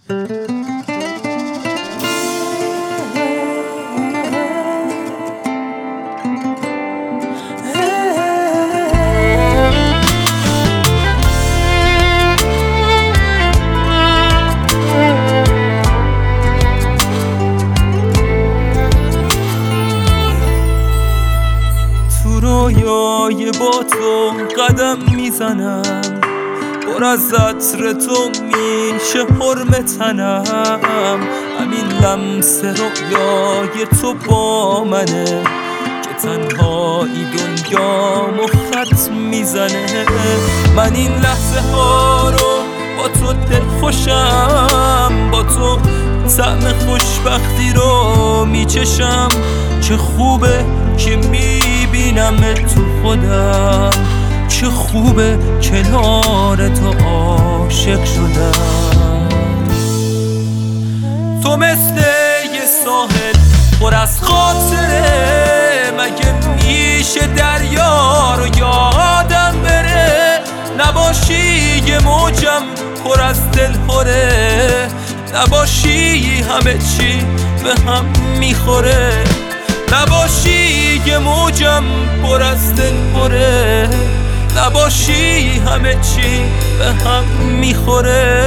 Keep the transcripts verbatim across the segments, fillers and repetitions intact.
رویای با تو قدم میزنم، پر از عطر تو میشه حرم تنم. همین لمس رویای تو با منه که تنهایی دنیامو خط میزنه. من این لحظه ها رو با تو دل خوشم، با تو طعم خوشبختی رو میچشم. چه خوبه که میبینم تو خودم، چه خوبه کنار تو عاشق شدم. تو مثل یه ساحل پر از خاطره، مگه میشه دریا رو یادم بره؟ نباشی یه موجم پر از دل خوره، نباشی همه چی به هم میخوره. نباشی یه موجم پر از دل پره، نباشی همه چی به هم میخوره.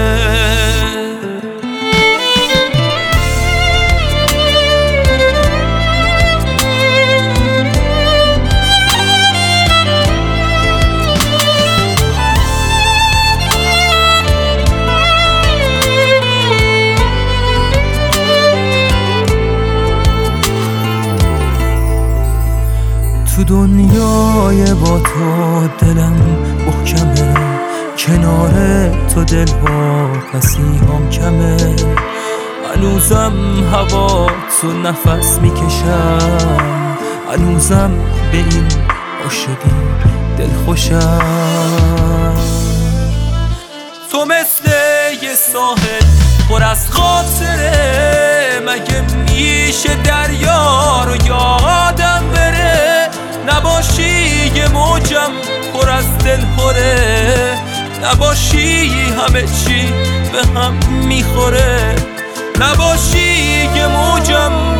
تو دنیای با تو دلم محکمه، کنار تو دلها پسی هم کمه. هنوزم هوا تو نفس میکشم، هنوزم به این عاشقی دل خوشم. تو مثل یه ساحل پر از خاطره، مگه میشه دریا رو یادم بره؟ نباشی یه موجم پر از دل خوره، نباشی همه چی به هم میخوره. نباشی یه موجم